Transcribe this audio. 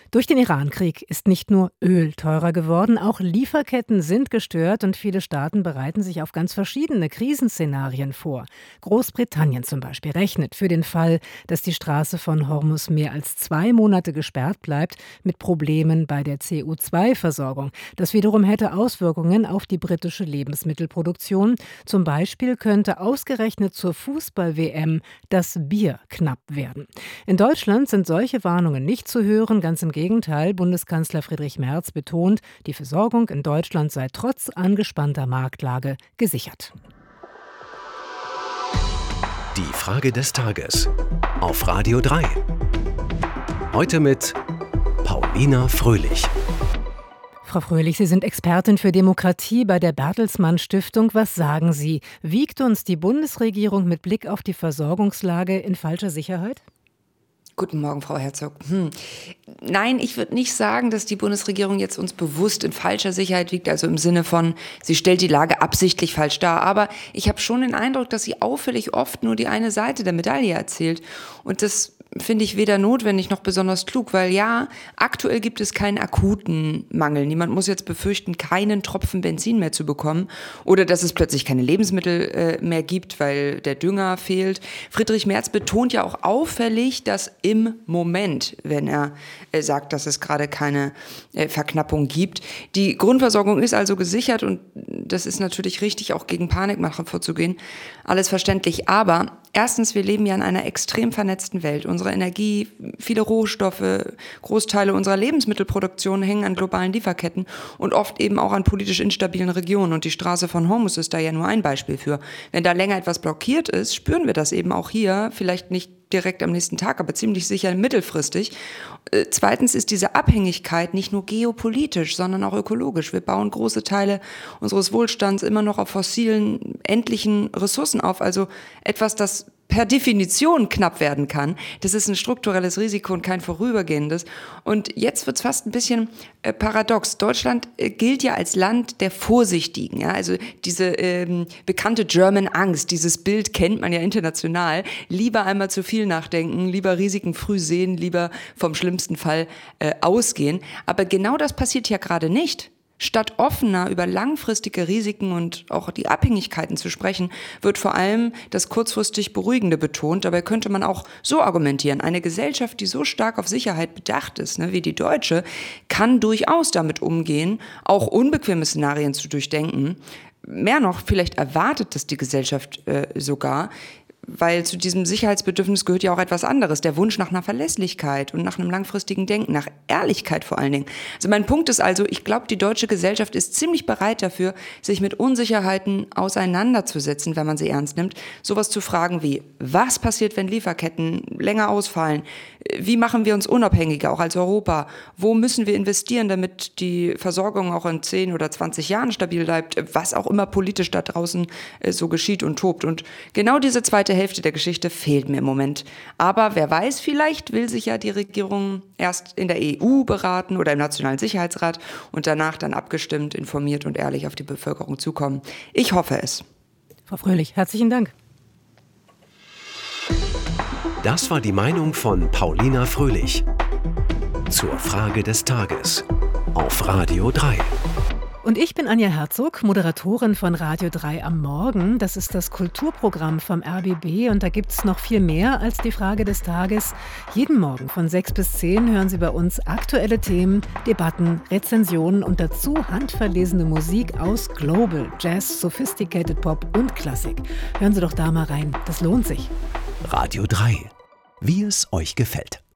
Durch den Irankrieg ist nicht nur Öl teurer geworden, auch Lieferketten sind gestört und viele Staaten bereiten sich auf ganz verschiedene Krisenszenarien vor. Großbritannien zum Beispiel rechnet für den Fall, dass die Straße von Hormuz mehr als 2 Monate gesperrt bleibt, mit Problemen bei der CO2-Versorgung. Das wiederum hätte Auswirkungen auf die britische Lebensmittelproduktion. Zum Beispiel könnte ausgerechnet zur Fußball-WM das Bier knapp werden. In Deutschland sind solche Warnungen nicht zu hören, ganz im Gegenteil, Bundeskanzler Friedrich Merz betont, die Versorgung in Deutschland sei trotz angespannter Marktlage gesichert. Die Frage des Tages auf Radio 3. Heute mit Paulina Fröhlich. Frau Fröhlich, Sie sind Expertin für Demokratie bei der Bertelsmann Stiftung. Was sagen Sie? Wiegt uns die Bundesregierung mit Blick auf die Versorgungslage in falscher Sicherheit? Guten Morgen, Frau Herzog. Nein, ich würde nicht sagen, dass die Bundesregierung jetzt uns bewusst in falscher Sicherheit wiegt, also im Sinne von, sie stellt die Lage absichtlich falsch dar. Aber ich habe schon den Eindruck, dass sie auffällig oft nur die eine Seite der Medaille erzählt. Und das finde ich weder notwendig noch besonders klug, weil ja, aktuell gibt es keinen akuten Mangel. Niemand muss jetzt befürchten, keinen Tropfen Benzin mehr zu bekommen oder dass es plötzlich keine Lebensmittel mehr gibt, weil der Dünger fehlt. Friedrich Merz betont ja auch auffällig, dass im Moment, wenn er sagt, dass es gerade keine Verknappung gibt. Die Grundversorgung ist also gesichert und das ist natürlich richtig, auch gegen Panikmache vorzugehen. Alles verständlich, aber erstens, wir leben ja in einer extrem vernetzten Welt. Unsere Energie, viele Rohstoffe, Großteile unserer Lebensmittelproduktion hängen an globalen Lieferketten und oft eben auch an politisch instabilen Regionen. Und die Straße von Hormuz ist da ja nur ein Beispiel für. Wenn da länger etwas blockiert ist, spüren wir das eben auch hier, vielleicht nicht direkt am nächsten Tag, aber ziemlich sicher mittelfristig. Zweitens ist diese Abhängigkeit nicht nur geopolitisch, sondern auch ökologisch. Wir bauen große Teile unseres Wohlstands immer noch auf fossilen, endlichen Ressourcen auf, also etwas, das per Definition knapp werden kann. Das ist ein strukturelles Risiko und kein vorübergehendes. Und jetzt wird es fast ein bisschen paradox. Deutschland gilt ja als Land der Vorsichtigen. Ja? Also diese bekannte German Angst, dieses Bild kennt man ja international. Lieber einmal zu viel nachdenken, lieber Risiken früh sehen, lieber vom schlimmsten Fall ausgehen. Aber genau das passiert ja gerade nicht. Statt offener über langfristige Risiken und auch die Abhängigkeiten zu sprechen, wird vor allem das kurzfristig Beruhigende betont. Dabei könnte man auch so argumentieren, eine Gesellschaft, die so stark auf Sicherheit bedacht ist, wie die deutsche, kann durchaus damit umgehen, auch unbequeme Szenarien zu durchdenken. Mehr noch, vielleicht erwartet das die Gesellschaft sogar, weil zu diesem Sicherheitsbedürfnis gehört ja auch etwas anderes, der Wunsch nach einer Verlässlichkeit und nach einem langfristigen Denken, nach Ehrlichkeit vor allen Dingen. Also mein Punkt ist also, ich glaube, die deutsche Gesellschaft ist ziemlich bereit dafür, sich mit Unsicherheiten auseinanderzusetzen, wenn man sie ernst nimmt. Sowas zu fragen wie, was passiert, wenn Lieferketten länger ausfallen? Wie machen wir uns unabhängiger, auch als Europa? Wo müssen wir investieren, damit die Versorgung auch in 10 oder 20 Jahren stabil bleibt? Was auch immer politisch da draußen so geschieht und tobt. Und genau diese zweite Hälfte der Geschichte fehlt mir im Moment. Aber wer weiß, vielleicht will sich ja die Regierung erst in der EU beraten oder im Nationalen Sicherheitsrat und danach dann abgestimmt, informiert und ehrlich auf die Bevölkerung zukommen. Ich hoffe es. Frau Fröhlich, herzlichen Dank. Das war die Meinung von Paulina Fröhlich zur Frage des Tages auf Radio 3. Und ich bin Anja Herzog, Moderatorin von Radio 3 am Morgen. Das ist das Kulturprogramm vom RBB und da gibt es noch viel mehr als die Frage des Tages. Jeden Morgen von 6 bis 10 hören Sie bei uns aktuelle Themen, Debatten, Rezensionen und dazu handverlesene Musik aus Global, Jazz, Sophisticated Pop und Klassik. Hören Sie doch da mal rein, das lohnt sich. Radio 3. Wie es euch gefällt.